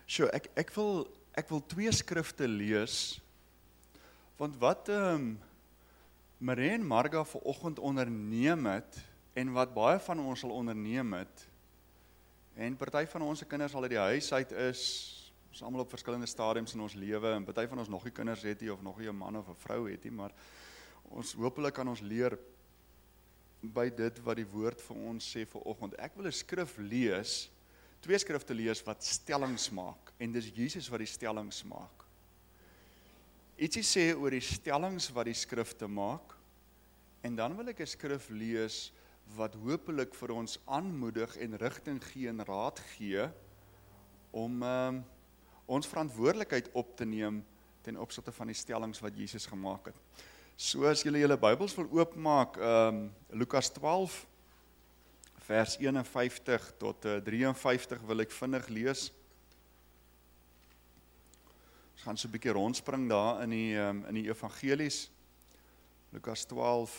Sjoe, ek wil twee skrifte lees, want wat Marie en Marga vanoggend onderneem het, en wat baie van ons sal onderneem het, en party van ons se kinders al uit die huis uit is, ons almal op verskillende stadiums in ons lewe, en party van ons nog nie kinders het nie, of nog nie 'n man of 'n vrou het nie, maar ons hopelik kan ons leer by dit wat die woord vir ons sê vanoggend. Ek wil 'n skrif lees, twee skrifte lees wat stellings maak, en dis Jesus wat die stellings maak. Ietsie sê oor die stellings wat die skrifte maak, en dan wil ek 'n skrif lees wat hopelik vir ons aanmoedig en rigting gee en raad gee om ons verantwoordelikheid op te neem ten opsigte van die stellings wat Jesus gemaak het. So as julle julle Bybels wil oopmaak, Lukas 12 vers 51 tot 53 wil ek vinnig lees. Ons gaan so 'n bietjie rondspring daar in die evangelies. Lukas 12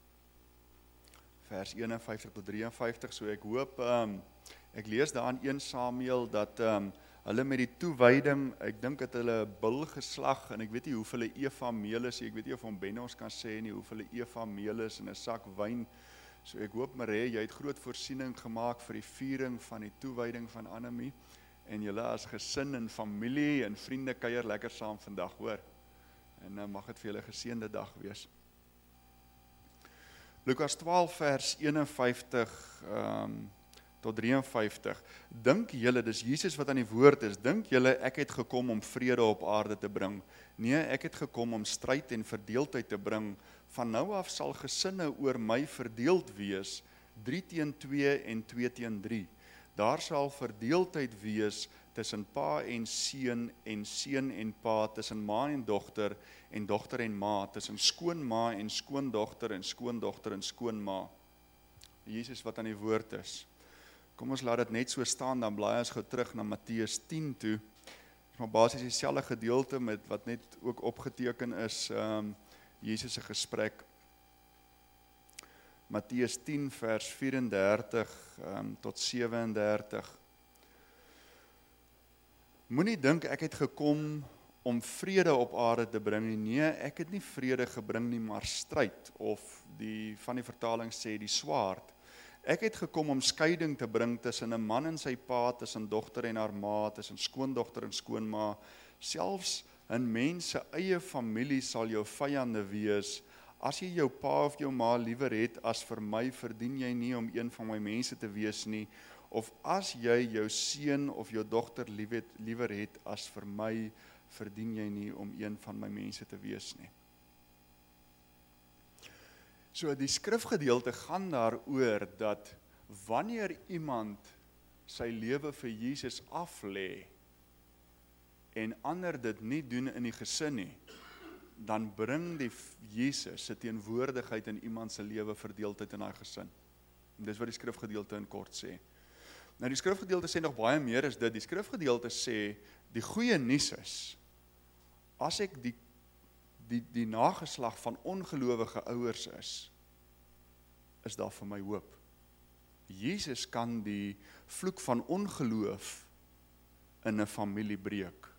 vers 51 tot 53, so ek hoop, ek lees daar in 1 Samuel dat hulle met die toewyding, ek dink dat hulle 'n bul geslag, en ek weet nie hoeveel 'n eva meel is, ek weet nie of hom Ben ons kan sê nie, hoeveel 'n eva meel is in 'n sak wyn, so ek hoop Marie, jy het groot voorsiening gemaak vir die viering van die toewyding van Annemie, en julle as gesin en familie en vriende kuier lekker saam vandag, hoor, en mag dit vir julle 'n geseënde dag wees. Lukas 12 vers 51 tot 53. Dink julle, dis Jesus wat aan die woord is, dink julle ek het gekom om vrede op aarde te bring? Nee, ek het gekom om stryd en verdeeldheid te bring. Van nou af sal gesinne oor my verdeeld wees, 3 teen 2 en 2 teen 3. Daar sal verdeeldheid wees tussen pa en seun en pa, tussen ma en dogter en ma, tussen skoonma en skoondogter en skoonma. Jesus wat aan die woord is. Kom ons laat dit net so staan, dan blaai ons gou terug na Matteus 10 toe. Dis maar basies dieselfde gedeelte met wat net ook opgeteken is, Jesus se gesprek. Matteus 10 vers 34 tot 37. Moenie dink ek het gekom om vrede op aarde te bring nie. Nee, ek het nie vrede gebring nie, maar stryd, of van die vertaling sê die swaard. Ek het gekom om skeiding te bring tussen 'n man en sy pa, tussen dogter en haar ma, tussen skoondogter en skoonma. Selfs 'n mens se eie familie sal jou vyande wees. As jy jou pa of jou ma liewer het as vir my, verdien jy nie om een van my mense te wees nie. Of as jy jou seun of jou dogter liewer het as vir my, verdien jy nie om een van my mense te wees nie. So die skrifgedeelte gaan daaroor dat wanneer iemand sy lewe vir Jesus aflê en ander dit nie doen in die gesin nie, dan bring die Jesus se teenwoordigheid in iemand se lewe verdeeldheid in daai gesin. En dis wat die skrifgedeelte in kort sê. Nou die skrifgedeelte sê nog baie meer as dit. Die skrifgedeelte sê die goeie nuus is, as ek die nageslag van ongelowige ouers is daar vir my hoop. Jesus kan die vloek van ongeloof in 'n familie breek.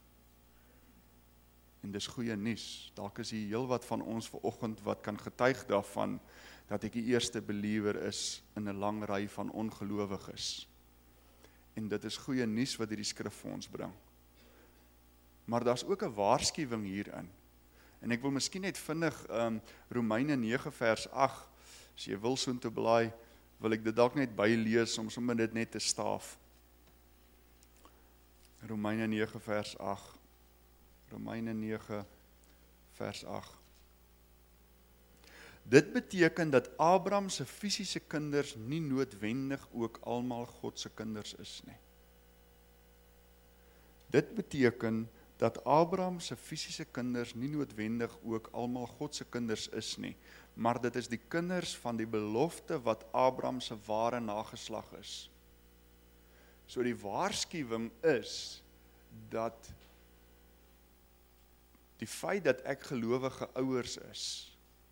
En dis goeie nuus. Dalk is hier heel wat van ons vanoggend wat kan getuig daarvan dat ek die eerste believer is in 'n lang ry van ongelowiges. En dit is goeie nuus wat hierdie skrif vir ons bring. Maar daar's ook 'n waarskuwing hierin. En ek wil miskien net vinnig Romeine 9 vers 8, as jy wil soontoe blaai, wil ek dit dalk net bylees om sommer dit net te staaf. Romeine 9 vers 8. Romeine 9 vers 8. Dit beteken dat Abraham se fisiese kinders nie noodwendig ook almal God se kinders is nie. Dit beteken dat Abraham se fisiese kinders nie noodwendig ook almal God se kinders is nie, maar dit is die kinders van die belofte wat Abraham se ware nageslag is. So die waarskuwing is dat die feit dat ek gelowige ouers is,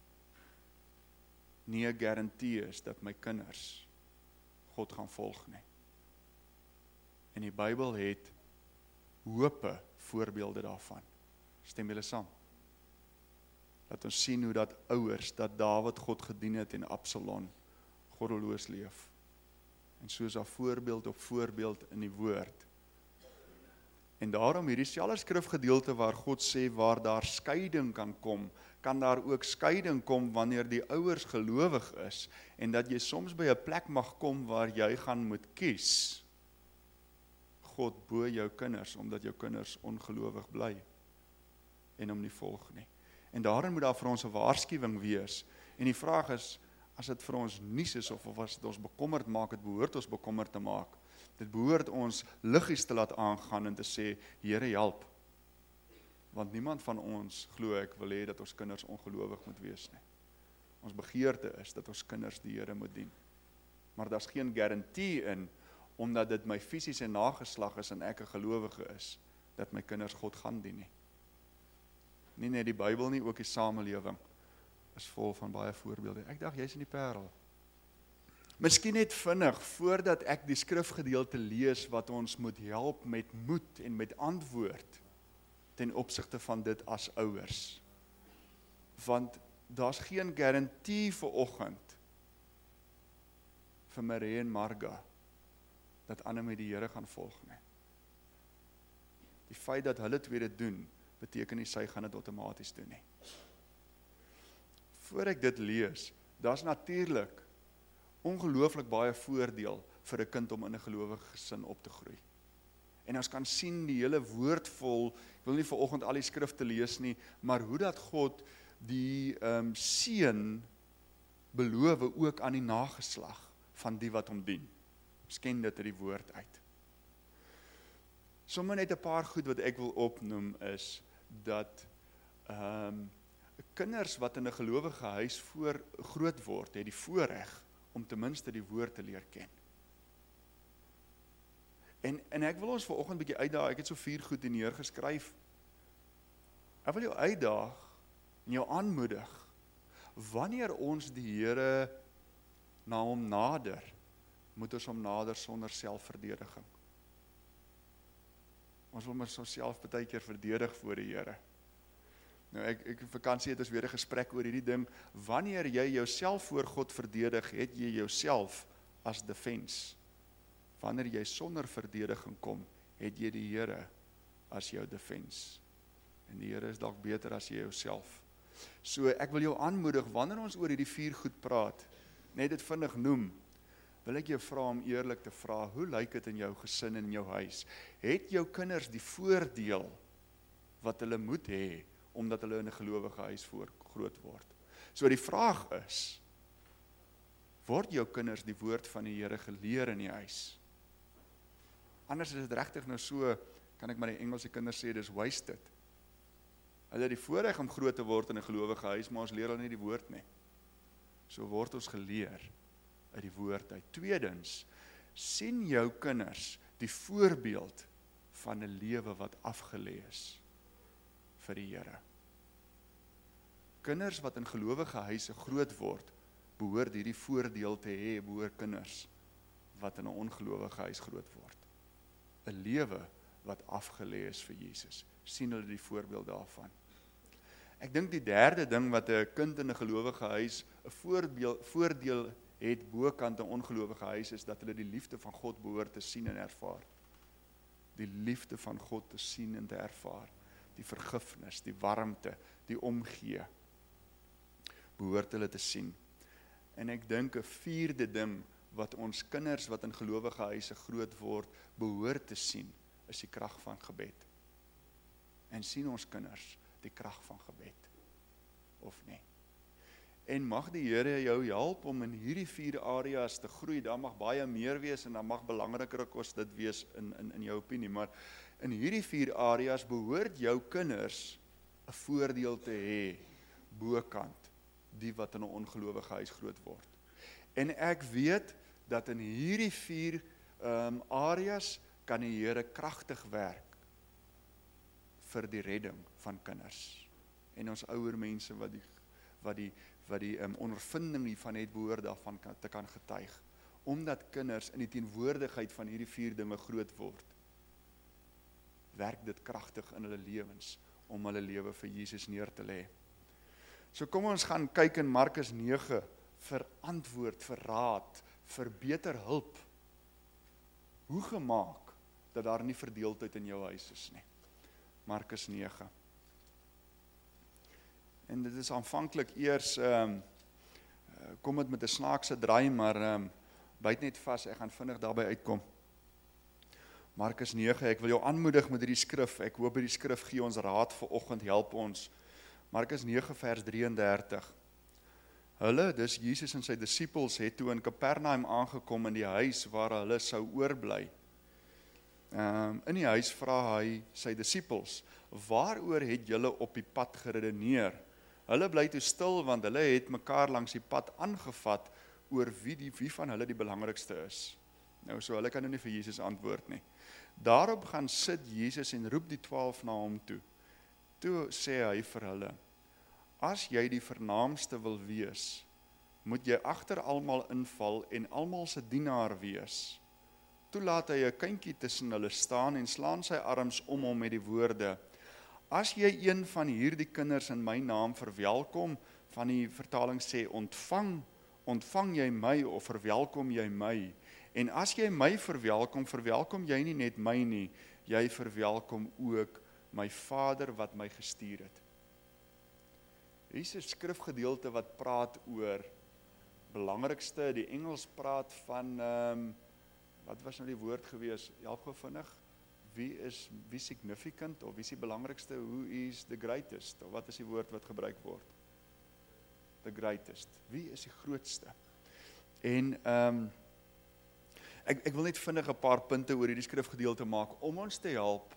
nie 'n garantie is dat my kinders God gaan volg nie. En die Bybel het hope voorbeelde daarvan. Stem julle saam? Dat ons sien hoe dat ouers, dat Dawid God gedien het en Absalom goddeloos leef. En soos daar voorbeeld op voorbeeld in die woord. En daarom hierdie selfde skrifgedeelte waar God sê waar daar skeiding kan kom, kan daar ook skeiding kom wanneer die ouers gelowig is en dat jy soms by 'n plek mag kom waar jy gaan moet kies. God bo jou kinders, omdat jou kinders ongelowig bly en hom nie volg nie. En daarin moet daar vir ons 'n waarskuwing wees. En die vraag is, as dit vir ons nuus is of as dit ons bekommerd maak, dit behoort ons bekommerd te maak. Dit behoort ons liggies te laat aangaan en te sê, Here help. Want niemand van ons, glo ek, wil hê dat ons kinders ongelowig moet wees nie. Ons begeerte is dat ons kinders die Here moet dien. Maar daar's geen garantie in, omdat dit my fisiese nageslag is en ek 'n gelowige is, dat my kinders God gaan dien nie. Nie net die Bybel nie, ook die samelewing is vol van baie voorbeelde. Ek dink jy's in die Parel. Miskien net vinnig, voordat ek die skrifgedeelte lees wat ons moet help met moed en met antwoord ten opsigte van dit as ouers. Want daar's geen garantie vir oggend vir Marie en Marga dat Anne met die Here gaan volg nie. Die feit dat hulle twee dit doen, beteken nie sy gaan dit outomaties doen nie. Voor ek dit lees, daar's natuurlik ongelooflik baie voordeel vir 'n kind om in 'n gelowige gesin op te groei. En ons kan sien die hele woord vol, ek wil nie vanoggend al die skrifte lees nie, maar hoe dat God die seën beloof ook aan die nageslag van die wat hom dien. Ons ken dit uit die woord uit. Sommige net 'n paar goed wat ek wil opnoem is, dat kinders wat in 'n gelowige huis groot word, het die voorreg om ten minste die woord te leer ken. En ek wil ons vanoggend 'n bietjie uitdaag, ek het so 4 goed hier neergeskryf. Ek wil jou uitdaag en jou aanmoedig, wanneer ons die Here na hom nader, moet ons hom nader sonder selfverdediging. Ons wil maar self baie keer verdedig voor die Here. Nou ek vakansie het ons weer 'n gesprek oor hierdie ding, wanneer jy jouself voor God verdedig, het jy jouself as defense. Wanneer jy sonder verdediging kom, het jy die Here as jou defense. En die Here is dalk beter as jy jouself. So ek wil jou aanmoedig, wanneer ons oor hierdie 4 goed praat, net dit vinnig noem, wil ek jou vra om eerlik te vra, hoe lyk dit in jou gesin en in jou huis? Het jou kinders die voordeel wat hulle moet hê, omdat hulle in 'n gelowige huis groot word? So die vraag is, word jou kinders die woord van die Here geleer in die huis? Anders is dit regtig nou so, kan ek maar die Engelse kinders sê, dis wasted. Hulle het die voorreg om groot te word in 'n gelowige huis, maar ons leer hulle nie die woord nie. So word ons geleer uit die woord uit. Tweedens, sien jou kinders die voorbeeld van 'n lewe wat afgelê is vir die Here. Kinders wat in gelowige huise groot word, behoort hierdie voordeel te hê, behoort kinders wat in 'n ongelowige huis groot word. 'n Lewe wat afgelê is vir Jesus. Sien hulle die voorbeeld daarvan. Ek dink die derde ding wat 'n kind in 'n gelowige huis 'n voordeel het bokant 'n ongelowige huis, is dat hulle die liefde van God behoort te sien en ervaar. Die liefde van God te sien en te ervaar. Die vergifnis, die warmte, die omgee, behoort hulle te sien. En ek dink 'n vierde ding wat ons kinders wat in gelowige huise groot word, behoort te sien, is die krag van gebed. En sien ons kinders die krag van gebed, of nie? En mag die Here jou help om in hierdie 4 areas te groei. Daar mag baie meer wees en daar mag belangriker kos dit wees in jou opinie, maar in hierdie 4 areas behoort jou kinders 'n voordeel te hê bokant die wat in 'n ongelowige huis groot word. En ek weet dat in hierdie 4 areas kan die Here kragtig werk vir die redding van kinders. En ons ouer mense wat die ondervinding hiervan het, behoort daarvan te kan getuig. Omdat kinders in die teenwoordigheid van hierdie 4 dinge groot word, werk dit kragtig in hulle lewens, om hulle lewe vir Jesus neer te lê. So kom ons gaan kyk in Markus 9, vir antwoord, vir raad, vir beter hulp. Hoe gemaak, dat daar nie verdeeldheid in jou huis is nie. Markus 9. En dit is aanvanklik eers, kom dit met 'n snaakse draai, maar byt net vas, ek gaan vinnig daarby uitkom. Markus 9, ek wil jou aanmoedig met hierdie skrif, ek hoop hierdie skrif gee ons raad vir oggend, help ons. Markus 9 vers 33. Hulle, dus Jesus en sy disippels, het toe in Kapernaum aangekom in die huis waar hulle sou oorbly. In die huis vra hy sy disippels, waaroor het julle op die pad geredeneer? Hulle bly toe stil, want hulle het mekaar langs die pad aangevat oor wie van hulle die belangrikste is. Nou, so hulle kan nou nie vir Jesus antwoord nie. Daarop gaan sit Jesus en roep die 12 na hom toe. Toe sê hy vir hulle, as jy die vernaamste wil wees, moet jy agter almal inval en almal se dienaar wees. Toe laat hy 'n kindjie tussen hulle staan en slaan sy arms om hom met die woorde, as jy een van hierdie kinders in my naam verwelkom, van die vertaling sê ontvang jy my of verwelkom jy my, en as jy my verwelkom jy nie net my nie, jy verwelkom ook my Vader wat my gestuur het. Hier is 'n skrifgedeelte wat praat oor belangrikste, die Engels praat van, wat was nou die woord gewees, help gou vinnig, wie significant, of wie is die belangrikste, who is the greatest, of wat is die woord wat gebruik word? The greatest, wie is die grootste? En, ek wil net vinnig 'n paar punte oor hierdie skrifgedeelte maak, om ons te help,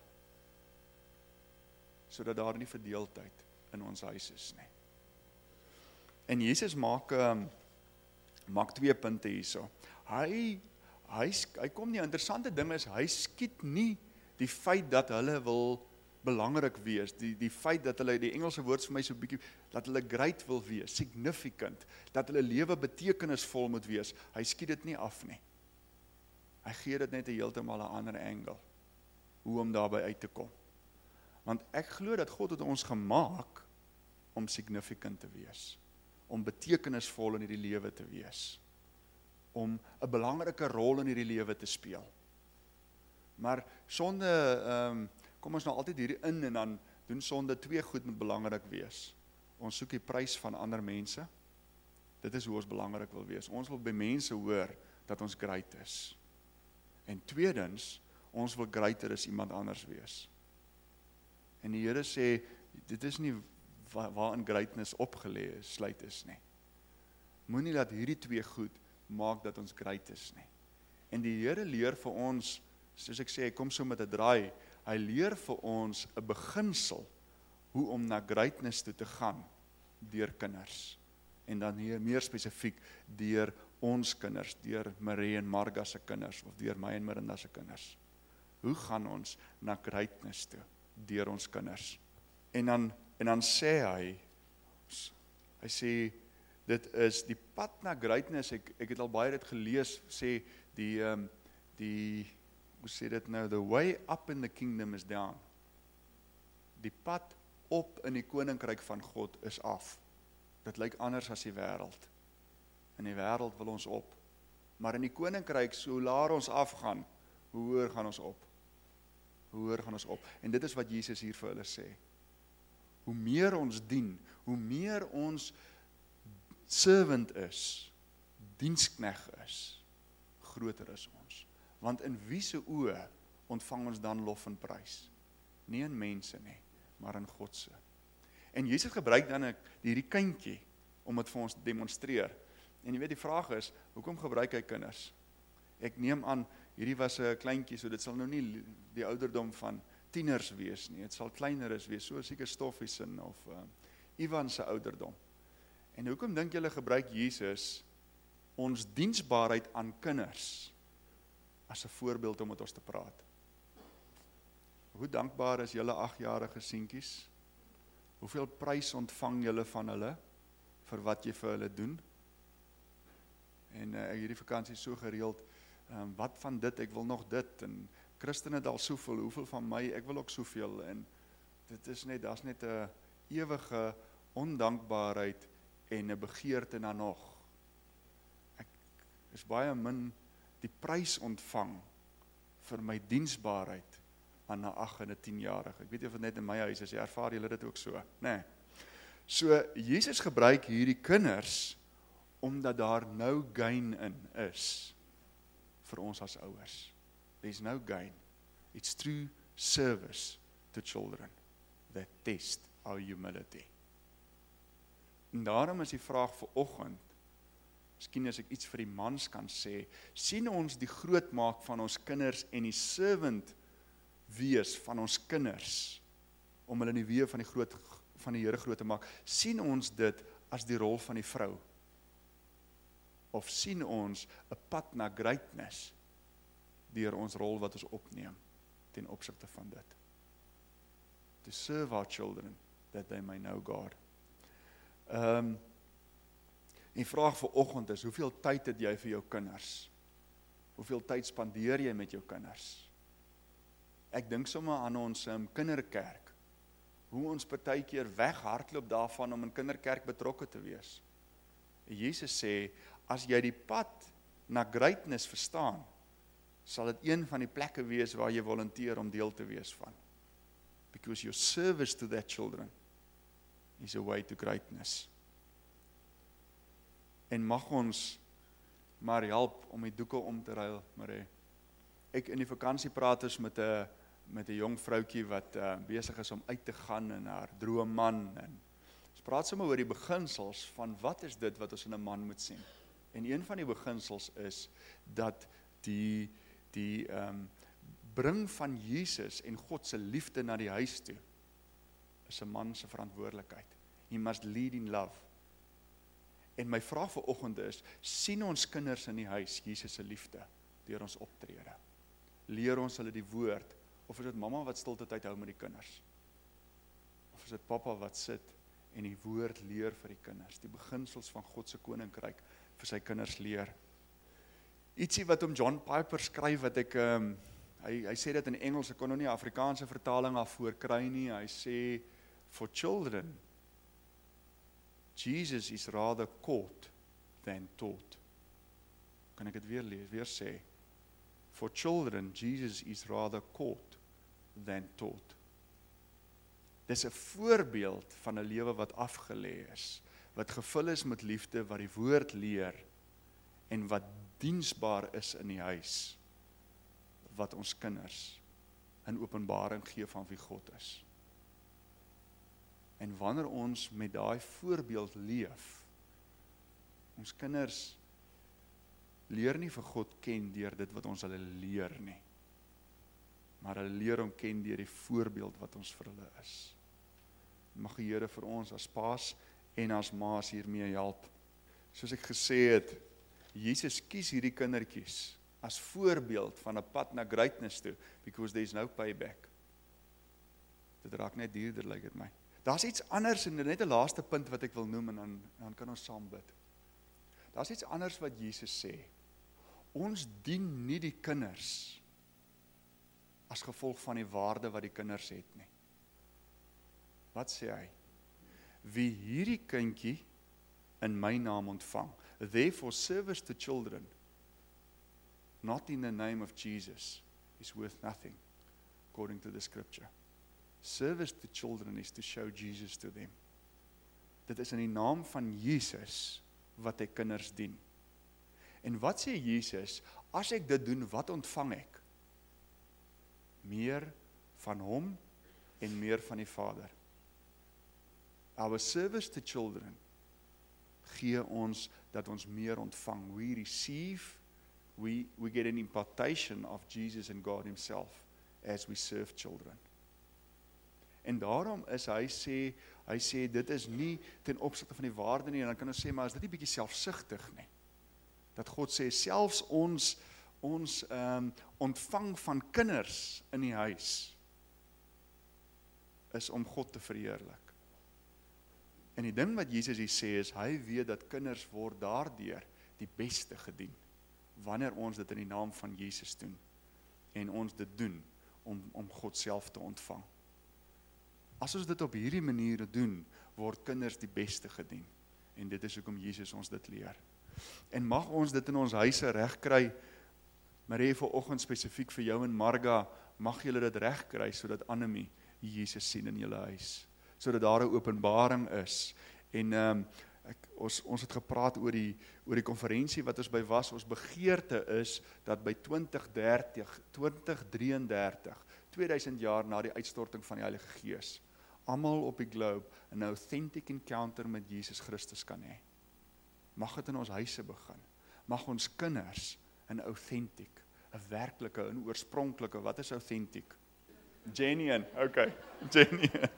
sodat daar nie verdeeldheid in ons huis is nie. En Jesus maak 2 punte hierso. Hy kom nie, interessante ding is, hy skiet nie die feit dat hulle wil belangrik wees, die feit dat hulle, die Engelse woord vir my so bietjie, dat hulle great wil wees, significant, dat hulle lewe betekenisvol moet wees, hy skiet dit nie af nie. Hy gee dit net 'n heeltemal 'n ander angle, hoe om daarby uit te kom. Want ek glo dat God het ons gemaak om significant te wees, om betekenisvol in hierdie lewe te wees, om 'n belangrike rol in hierdie lewe te speel. Maar sonde, kom ons nou altyd hierdie in en dan doen sonde 2 goed moet belangrik wees. Ons soek die prys van ander mense. Dit is hoe ons belangrik wil wees. Ons wil by mense hoor dat ons great is. En tweedens, ons wil greater as iemand anders wees. En die Here sê, dit is nie waarin greatness opgelê is, sluit is nie. Moenie dat hierdie 2 goed maak dat ons great is nie. En die Here leer vir ons, soos ek sê, hy kom so met 'n draai, hy leer vir ons 'n beginsel, hoe om na greatness toe te gaan, deur kinders. En dan hier meer spesifiek, deur ons kinders, deur Marie en Marga se kinders, of deur my en Marinda se kinders. Hoe gaan ons na greatness toe, deur ons kinders? En dan sê hy sê, dit is die pad na greatness, ek het al baie dit gelees, sê hoe sê dit nou, the way up in the kingdom is down. Die pad op in die koninkryk van God is af. Dit lyk anders as die wêreld. In die wêreld wil ons op. Maar in die koninkryk, so laer ons afgaan, hoe hoër gaan ons op? Hoe hoër gaan ons op? En dit is wat Jesus hier vir hulle sê. Hoe meer ons dien, hoe meer ons servant is, dienskneg is, groter is ons. Want in wie se oë ontvang ons dan lof en prys? Nie in mense nie, maar in God se. En Jesus gebruik dan hierdie kindjie om dit vir ons te demonstreer. En jy weet, die vraag is, hoekom gebruik hy kinders? Ek neem aan, hierdie was 'n kleintjie, so dit sal nou nie die ouderdom van tieners wees nie. Dit sal kleiner wees, so seker Stoffiesin of Ivan se ouderdom. En hoekom dink julle gebruik Jesus ons diensbaarheid aan kinders as 'n voorbeeld om met ons te praat? Hoe dankbaar is julle 8-jarige seentjies? Hoeveel prys ontvang julle van hulle vir wat jy vir hulle doen? En hierdie vakansie is so gereeld, wat van dit, ek wil nog dit, en Christen het al soveel, hoeveel van my, ek wil ook soveel, en dit is net, daar's net 'n ewige ondankbaarheid en 'n begeerte na nog. Ek is baie min die prys ontvang vir my diensbaarheid aan 'n 8 en 'n 10-jarige. Ek weet nie of dit net in my huis is, ervaar julle dit ook so? Nee. So, Jesus gebruik hierdie kinders, omdat daar no gain in is, vir ons as ouers. There's no gain. It's true service to children that test our humility. En daarom is die vraag vir oggend, miskien as ek iets vir die mans kan sê, sien ons die grootmaak van ons kinders en die servant wees van ons kinders, om hulle in die weë van die Here groot te maak, sien ons dit as die rol van die vrou? Of sien ons 'n pad na greatness deur ons rol wat ons opneem ten opsigte van dit? To serve our children, that they may know God. Die vraag vir oggend is, hoeveel tyd het jy vir jou kinders? Hoeveel tyd spandeer jy met jou kinders? Ek dink sommer aan ons kinderkerk, hoe ons partykeer weghardloop daarvan om in kinderkerk betrokke te wees. Jesus sê, as jy die pad na greatness verstaan, sal dit een van die plekke wees waar jy volunteer om deel te wees van. Because your service to that children is a way to greatness. En mag ons maar help om die doeke om te ruil, Marie. Ek in die vakansie praat ons met 'n jong vroutjie wat besig is om uit te gaan in haar droomman, en ons praat sommer oor die beginsels van wat is dit wat ons in 'n man moet sien. En een van die beginsels is dat die bring van Jesus en God se liefde na die huis toe is 'n man se verantwoordelikheid. He must lead in love. En my vraag vir oggend is, sien ons kinders in die huis Jesus se liefde deur ons optrede? Leer ons hulle die woord, of is dit mamma wat stilte tyd hou met die kinders? Of is dit pappa wat sit en die woord leer vir die kinders, die beginsels van God se koninkryk vir sy kinders leer? Ietsie wat John Piper skryf, wat ek, hy sê dit in Engels, ek kon nog nie 'n Afrikaanse vertaling daarvoor kry nie, hy sê, for children, Jesus is rather caught than taught. Kan ek dit weer sê? For children, Jesus is rather caught than taught. Dis 'n voorbeeld van 'n lewe wat afgelê is, wat gevul is met liefde, wat die woord leer, en wat diensbaar is in die huis, wat ons kinders in openbaring gee van wie God is. En wanneer ons met daai voorbeeld leef, ons kinders leer nie vir God ken deur dit wat ons hulle leer nie, maar hulle leer hom ken deur die voorbeeld wat ons vir hulle is. Mag die Here vir ons as paas en as maas hiermee help. Soos ek gesê het, Jesus kies hierdie kindertjies as voorbeeld van 'n pad na greatness toe, because there is no payback. Dit raak net duurder, lyk dit my. Daar's iets anders, en net 'n laaste punt wat ek wil noem, en dan kan ons saam bid. Daar's iets anders wat Jesus sê. Ons dien nie die kinders as gevolg van die waarde wat die kinders het nie. Wat sê hy? Wie hierdie kindjie in my naam ontvang, therefore service to children, not in the name of Jesus, is worth nothing, according to the scripture. Service to children is to show Jesus to them. Dit is in die naam van Jesus wat hy kinders dien. En wat sê Jesus? As ek dit doen, wat ontvang ek? Meer van hom en meer van die Vader. Our service to children gee ons dat ons meer ontvang. We receive, we get an impartation of Jesus and God himself as we serve children. En daarom is hy sê dit is nie ten opsigte van die waarde nie, en dan kan ons sê, maar is dit nie bietjie selfsugtig nie? Dat God sê, selfs ons ontvang van kinders in die huis is om God te verheerlik. En die ding wat Jesus hier sê is, hy weet dat kinders word daardeur die beste gedien, wanneer ons dit in die naam van Jesus doen. en ons dit doen om God self te ontvang. As ons dit op hierdie manier doen, word kinders die beste gedien. En dit is hoekom Jesus ons dit leer. En mag ons dit in ons huise regkry. Marie, vanoggend spesifiek vir jou en Marga, mag julle dit regkry, sodat Annemie Jesus sien in julle huis. Sodat daar 'n openbaring is. En ons het gepraat oor die konferensie wat ons by was. Ons begeerte is dat by 2033, 2000 jaar na die uitstorting van die Heilige Gees, almal op die globe 'n authentic encounter met Jesus Christus kan hê. Mag dit in ons huise begin. Mag ons kinders 'n authentic, 'n werklike, 'n oorspronklike, wat is authentic? Genuine, okay, genuine.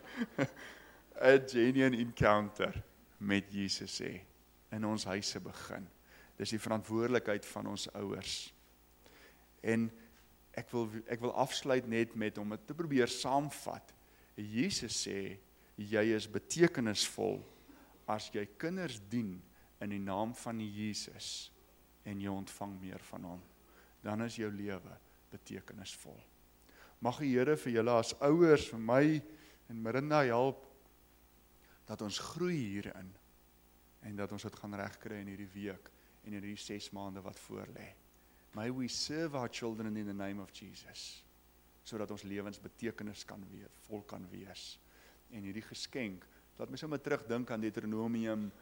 'n genuine encounter met Jesus hê, in ons huise begin. Dis die verantwoordelikheid van ons ouers. En ek wil afsluit net met om dit te probeer saamvat. Jesus sê, jy is betekenisvol as jy kinders dien in die naam van Jesus en jy ontvang meer van hom. Dan is jou lewe betekenisvol. Mag die Here vir julle as ouers, vir my en Mirinda help, dat ons groei hierin en dat ons dit gaan regkry in hierdie week en in hierdie 6 maande wat voor lê. May we serve our children in the name of Jesus, sodat ons lewens betekenisvol kan wees. En hierdie geskenk, laat my sommer terugdink aan Deuteronomium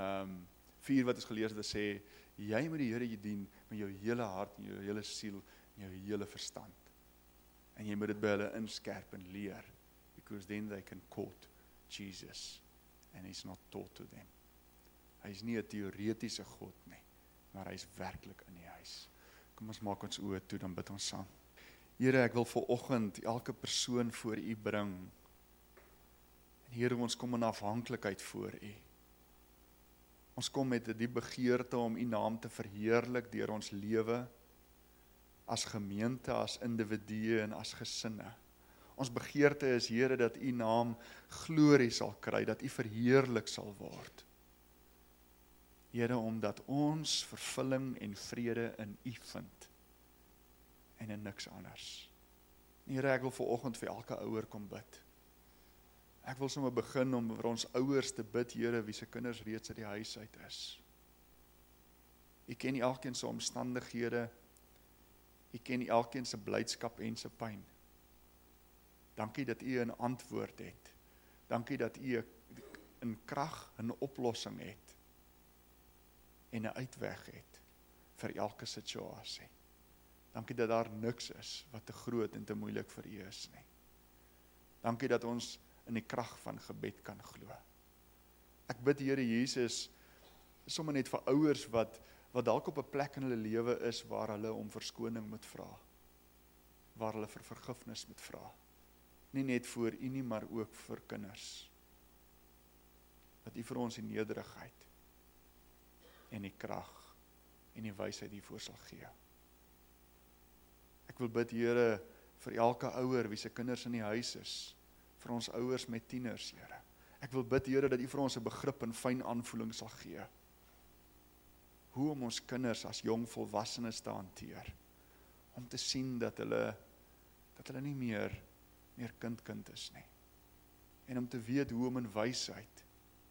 4 wat ons gelees het, sê, jy moet die Here dien met jou hele hart, en jou hele siel, en jou hele verstand. En jy moet dit by hulle inskerp en leer, because then they can quote Jesus, and he's not taught to them. Hy is nie 'n teoretiese God nie, maar hy is werklik in die huis. Kom ons maak ons oë toe, dan bid ons saam. Here, ek wil vanoggend elke persoon voor U bring. En Here, ons kom in afhanklikheid voor U. Ons kom met 'n diep begeerte om U naam te verheerlik deur ons lewe, as gemeente, as individue en as gesinne. Ons begeerte is, Here, dat U naam glorie sal kry, dat U verheerlik sal word. Here, omdat ons vervulling en vrede in U vind, en in niks anders. Here, ek wil vanoggend vir elke ouer kom bid. Ek wil sommer begin om vir ons ouers te bid, Here, wie se kinders reeds uit die huis uit is. U ken elkeen se omstandighede, U ken elkeen se blydskap en se pyn. Dankie dat U 'n antwoord het. Dankie dat U 'n krag, 'n oplossing het en 'n uitweg het vir elke situasie. Dankie dat daar niks is wat te groot en te moeilik vir U is nie. Dankie dat ons in die krag van gebed kan glo. Ek bid, Here Jesus, sommer net vir ouers wat dalk op 'n plek in hulle lewe is waar hulle om verskoning moet vra, waar hulle vir vergifnis moet vra. Nie net voor U nie, maar ook vir kinders. Dat U vir ons die nederigheid en die krag en die wysheid hiervoor sal gee. Ek wil bid, Here, vir elke ouer wie se kinders in die huis is, vir ons ouers met tieners, Here. Ek wil bid, Here, dat U vir ons 'n begrip en fyn aanvoeling sal gee. Hoe om ons kinders as jong volwassenes te hanteer, om te sien dat hulle nie meer kind is nie. En om te weet hoe om in wysheid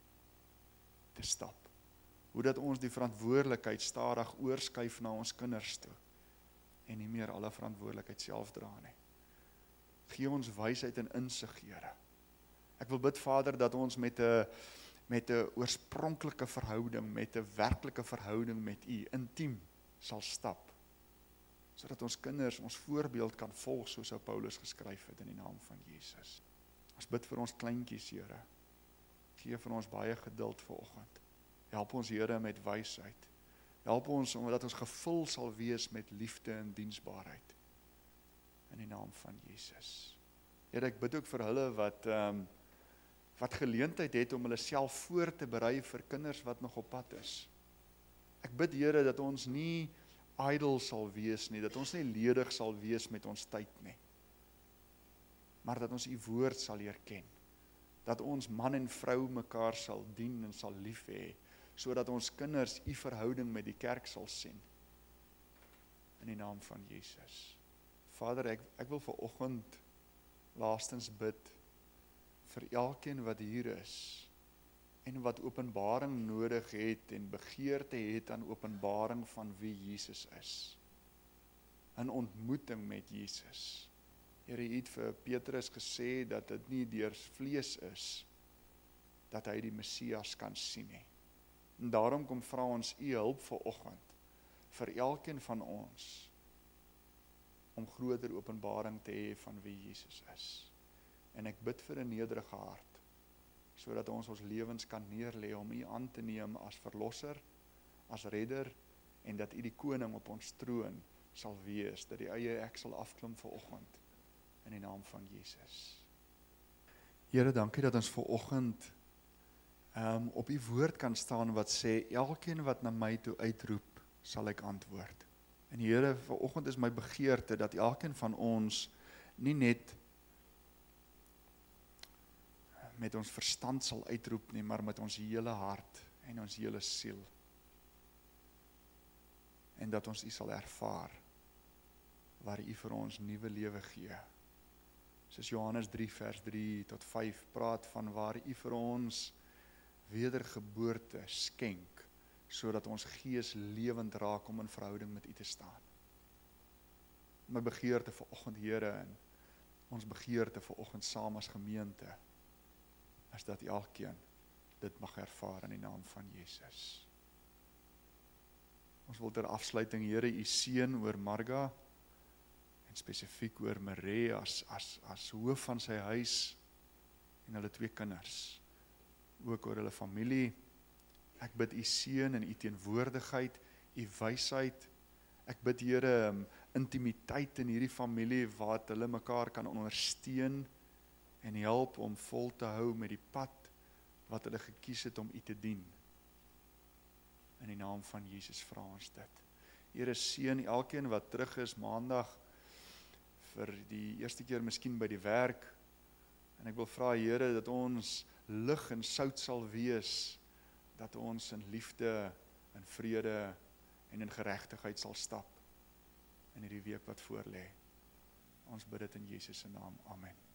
te stap. Hoe dat ons die verantwoordelikheid stadig oorskuif na ons kinders toe, en nie meer alle verantwoordelikheid self dra nie. Gee ons wysheid en insig, Here. Ek wil bid, Vader, dat ons met 'n oorspronklike verhouding, met 'n werklike verhouding met U, intiem sal stap, sodat ons kinders ons voorbeeld kan volg, soos ou Paulus geskryf het in die naam van Jesus. Ons bid vir ons kleintjies, Here. Gee vir ons baie geduld vanoggend. Help ons, Here, met wysheid. Help ons omdat ons gevul sal wees met liefde en diensbaarheid. In die naam van Jesus. Here, ek bid ook vir hulle wat geleentheid het om hulle self voor te berei vir kinders wat nog op pad is. Ek bid, Here, dat ons nie idle sal wees nie, dat ons nie ledig sal wees met ons tyd nie, maar dat ons U woord sal leer ken, dat ons man en vrou mekaar sal dien en sal lief hê, sodat ons kinders U verhouding met die kerk sal sien. In die naam van Jesus. Vader, ek wil vanoggend laastens bid vir elkeen wat hier is en wat openbaring nodig het en begeerte het aan openbaring van wie Jesus is. 'n Ontmoeting met Jesus. Here, U het vir Petrus gesê dat dit nie deur vlees is dat hy die Messias kan sien nie. En daarom kom vra ons U hulp vanoggend vir elkeen van ons om groter openbaring te hê van wie Jesus is. En ek bid vir 'n nederige hart, sodat ons lewens kan neerlê om U aan te neem as verlosser, as redder, en dat U die koning op ons troon sal wees, dat die eie ek sal afklim vanoggend, in die naam van Jesus. Here, dankie dat ons vanoggend op U woord kan staan wat sê, elkeen wat na my toe uitroep, sal ek antwoord. En Here, vanoggend is my begeerte dat elkeen van ons nie net met ons verstand sal uitroep nie, maar met ons hele hart en ons hele siel. En dat ons U sal ervaar, waar U vir ons nuwe lewe gee. Soos Johannes 3 vers 3 tot 5 praat van waar U vir ons wedergeboorte skenk, sodat ons gees lewend raak om in verhouding met U te staan. My begeerte vanoggend, Here, en ons begeerte vanoggend saam as gemeente, is dat elkeen dit mag ervaar in die naam van Jesus. Ons wil ter afsluiting, Here, U seën oor Marga, en spesifiek oor Maree as hoof van sy huis, en hulle 2 kinders, ook oor hulle familie. Ek bid U seën in U teenwoordigheid, U wysheid. Ek bid, Here, intimiteit in hierdie familie, wat hulle mekaar kan ondersteun, en help om vol te hou met die pad, wat hulle gekies het om U te dien. In die naam van Jesus vra ons dit. Here, seën elkeen wat terug is maandag, vir die eerste keer miskien by die werk, en ek wil vra, Here, dat ons lig en sout sal wees, dat ons in liefde, in vrede en in geregtigheid sal stap in hierdie week wat voorlê. Ons bid dit in Jesus se naam. Amen.